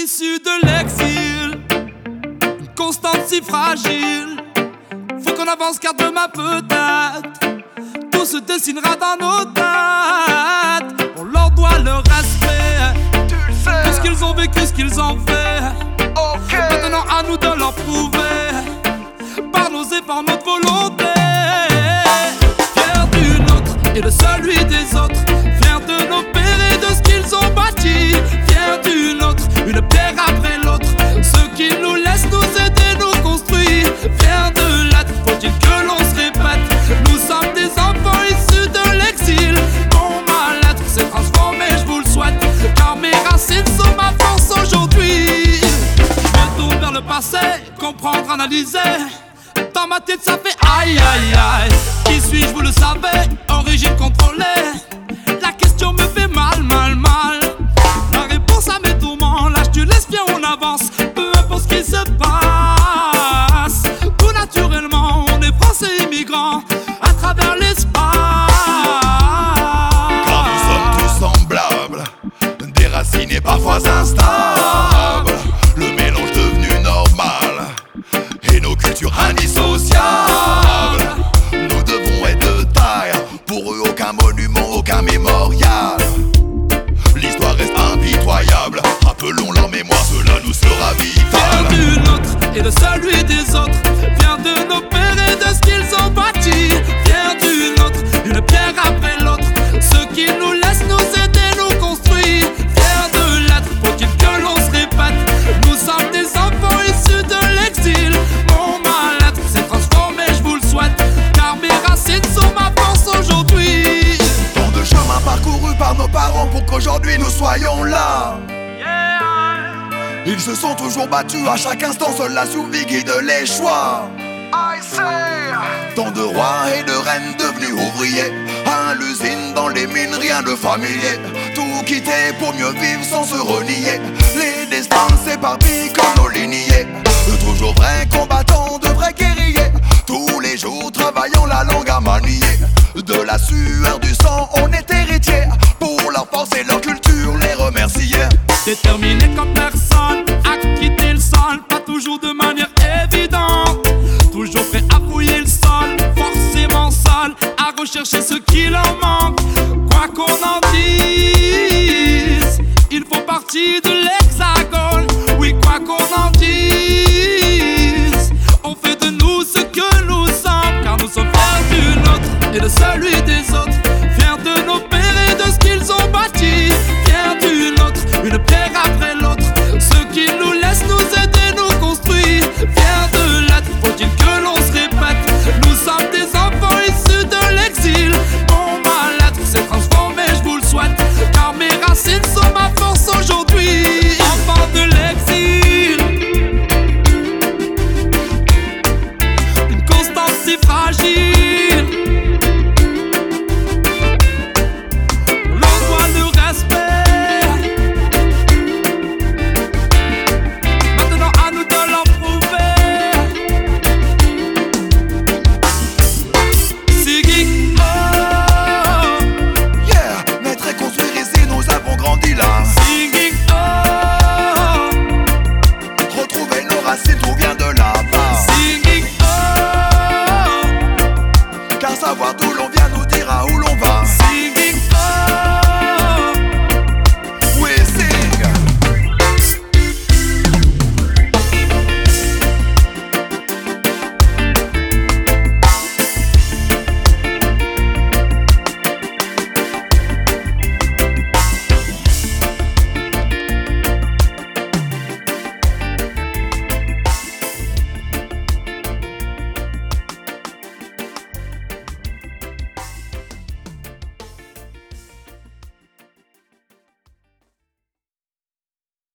Issus de l'exil, une constante si fragile. Faut qu'on avance car demain peut-être tout se dessinera dans nos têtes. On leur doit le respect, tu le sais. tout ce qu'ils ont vécu, ce qu'ils ont fait. Ok. Maintenant à nous de leur prouver, par nos et par notre volonté. Fier du nôtre et de celui des autres, fier de nos pères et de ce qu'ils ont bâti. Fier du nôtre, une pierre après l'autre, ceux qui nous laissent nous aider, nous construire. Fier de l'être, faut-il que l'on se répète, nous sommes des enfants issus de l'exil. Mon mal-être s'est transformé, je vous le souhaite, car mes racines sont ma force aujourd'hui. Je me tourne vers le passé, comprendre, analyser. Dans ma tête ça fait aïe aïe aïe. Qui suis-je, vous le savez, origine contrôlée. La question me fait mal, mal, mal. La réponse à mes tourments, lâche tu laisses bien on avance. Peu importe ce qui se passe, tout naturellement on est français immigrants à travers l'espace. Car nous sommes tous semblables, déracinés parfois instables. Le mélange devenu normal et nos cultures indissociables. Nous devons être de taille, pour eux aucun monument, aucun mémorial. L'histoire reste impitoyable, rappelons leur mémoire, cela nous sera vital. Fier du nôtre et de celui des autres, fier de nos pères et de ce qu'ils ont bâti. Fier du nôtre, une pierre après l'autre, ceux qui nous laissent nous aider, nous construire. Fier de l'être, faut-il que l'on se répète, nous sommes des enfants issus de l'exil. Mon mal-être s'est transformé, je vous le souhaite, car mes racines sont ma force aujourd'hui. Tant de chemins parcourus par nos parents pour qu'aujourd'hui nous soyons là. Ils se sont toujours battus à chaque instant, seule la survie guide les choix. Tant de rois et de reines devenus ouvriers, à l'usine, dans les mines, rien de familier. Tout quitter pour mieux vivre sans se renier. Les destins s'éparpillent comme nos lignées. Toujours vrais combattants, de vrais guerriers. Tous les jours travaillant la langue à manier. De la sueur du sang, on est héritier. Pour leur force et leur culture, les remercier. Déterminé comme personne à quitter le sol, pas toujours de